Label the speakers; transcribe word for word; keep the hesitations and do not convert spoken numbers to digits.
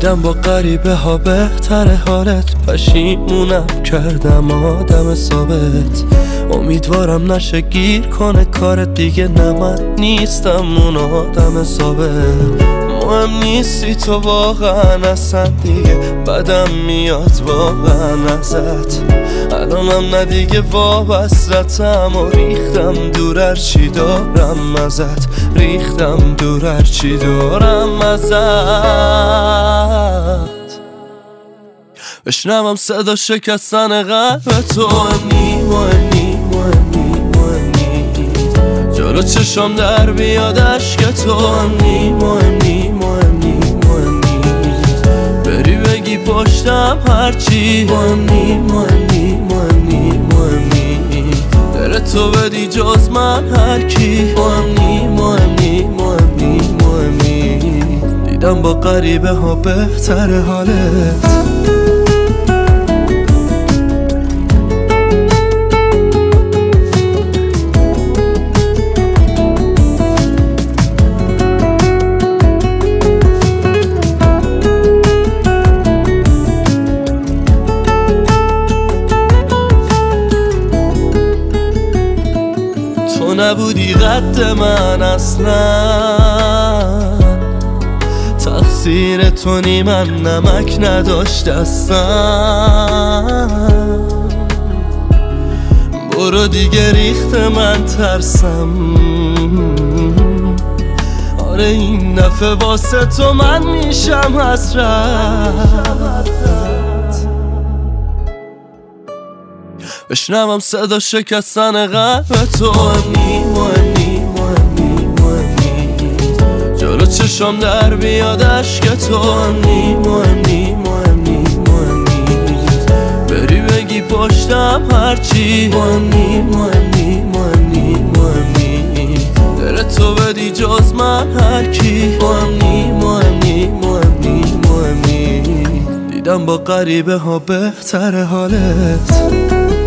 Speaker 1: دیدم با غریبه ها بهتر حالت، پشیمونم کردم آدم ثابت. امیدوارم نشه گیر کنه کارت دیگه، نه من نیستم اون آدم ثابت. مهم نیستی تو واقعا اصلا دیگه، بدم میاد واقعا ازت. الانم نه دیگه وابستم و ریختم دور هرچی دارم ازت، ریختم دور هرچی دارم ازت. بشنوم صدا شکستن قلب تو، مهمی مهمی مهمی مهمی جلو چشم در بیاد عشق تو، مهمی مهمی مهمی مهمی بری بگی پشتم هرچی، مهمی مهمی مهمی مهمی دل تو بدی جز من هرکی، مهمی مهمی مهمی مهمی دیدم با غریبه ها بهتر حالت. تو نبودی قد من اصلا، تقصیر تو نی، من نمک نداشت دستم. برو دیگه ریخت من ترسم، آره این دفعه واسه تو من میشم حسرت. بشنوم صدا شکستن قلب تو، مهمی مهمی مهمی مهمی جلو چشم در بیاد عشق تو، مهمی مهمی مهمی مهمی بری بگی پشتم هرچی، مهمی مهمی مهمی مهمی دل تو بدی جز من هرکی، مهمی مهمی مهمی مهمی دیدم با غریبه ها بهتر حالت.